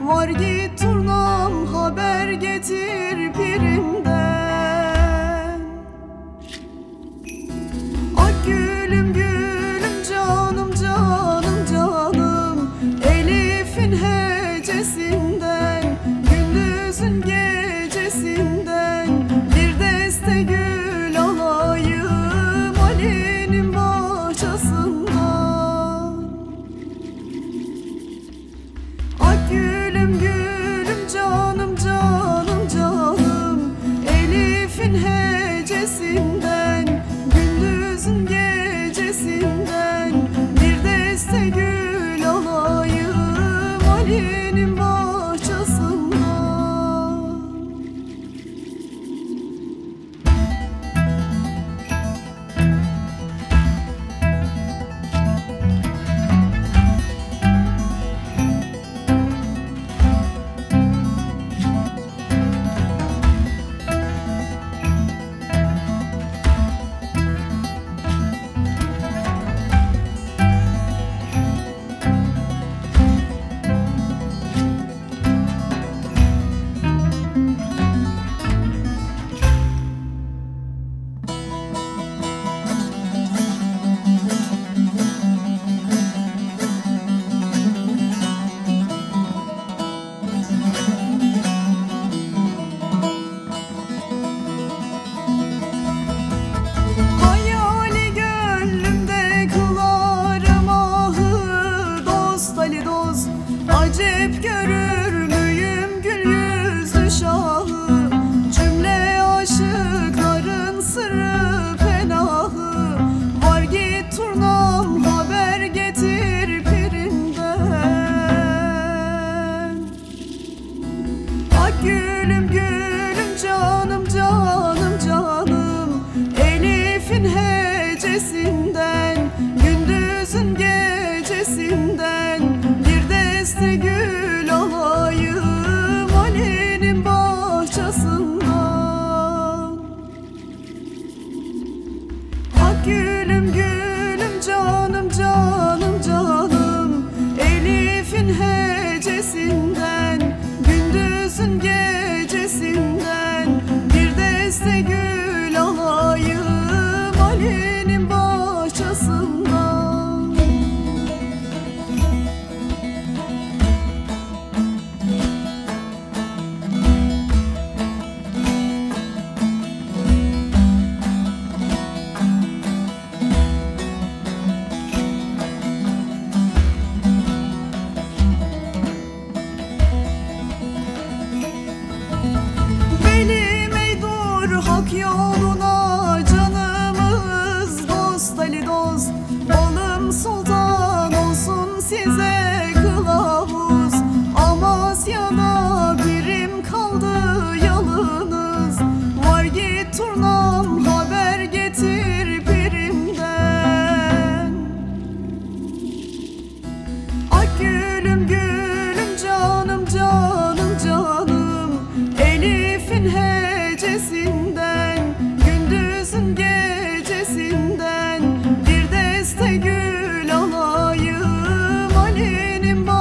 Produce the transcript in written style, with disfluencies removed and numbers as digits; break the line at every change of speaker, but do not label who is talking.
Var git turnam haber getir pirimden. Ak gülüm gülüm canım canım canım, Elif'in hecesinden, gündüzün gecesinden bir deste gül alayım Ali'nin bahçesinden. Ak gülüm gülüm canım canım canım, Elif'in hecesinden, gündüzün gecesinden bir deste gül alayım Ali'nin bahçesinden. Hayali gönlümde kılarım ahı, dost Ali dost, acep görür müyüm gül yüzlü şahı. Cümle aşıkların sırrı penahı, var git turnam haber getir pirimden. Ak gülüm gülüm canım canım canım, Elif'in hecesinden, gündüzün gecesinden bir deste gül alayım Ali'nin bahçesinden. Ak gülüm gülüm canım canım canım, Elif'in hecesinden, gündüzün gecesinden bir deste gül alayım Ali'nin bahçesinden. Belim ey dur hak yoluna canımız, dost Ali dost, balım sultan olsun size kılavuz. Amasya'da birim kaldı yalınız, var git turnam haber getir pirimden. Ak gülüm gülüm canım canım canım, Elif'in hecesinden, gündüzün gecesinden bir deste gül alayım Ali'nin bahçesinden.